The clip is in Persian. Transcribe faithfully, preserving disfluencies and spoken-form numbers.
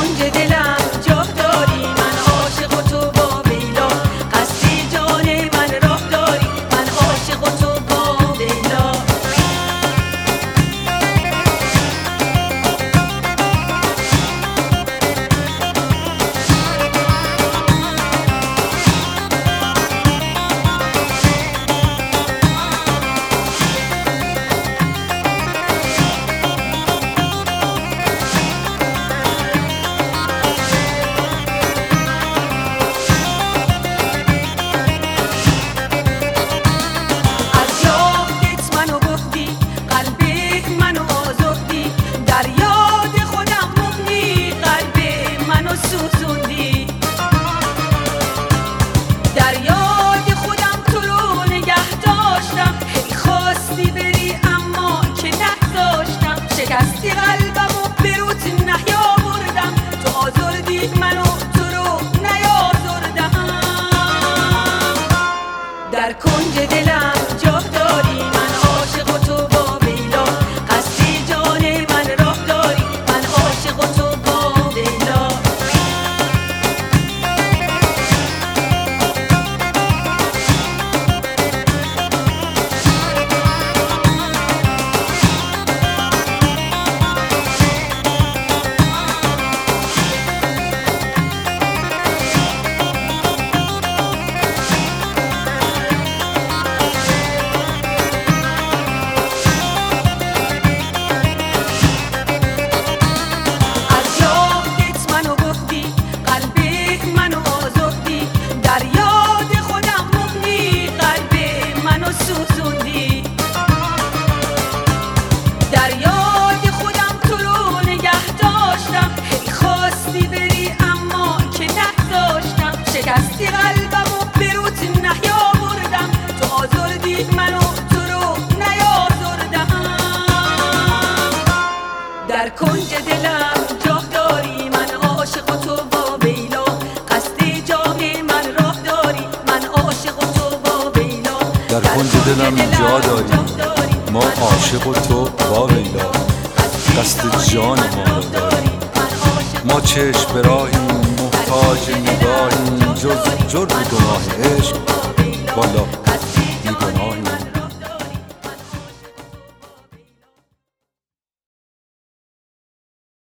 کنج دلم جا داری، من عاشق و تو با لیلا، قصد جان من راه داری، من عاشق و تو با لیلا. سوزوندی در یاد خودم تو رو نگه داشتم، هی خواستی بری اما که نگذاشتم، شکستی قلبم و به روت نیاوردم، تو آزردی منو تو رو نیازردم. در کنج دلم جا داری، من عاشق و تو با لیلا، قصد جان من راه داری، من عاشق و تو با لیلا. سوزوندی در یاد خودم تو رو نگه داشتم، هی خواستی بری اما که نگذاشتم، شکستی قلبم و به روت نیاوردم، تو آزردی منو تو رو نیازردم. در کنج دلم جا داری، من عاشق و تو با لیلا، قصد جان من راه داری، من عاشق و تو با لیلا. در کنج دلم جا داری، ما عاشق و تو با لیلا، قصد جان ما را داری، ما چشم به راهیم محتاج نگاهیم، جز جرم گناه عشق والا بی گناه.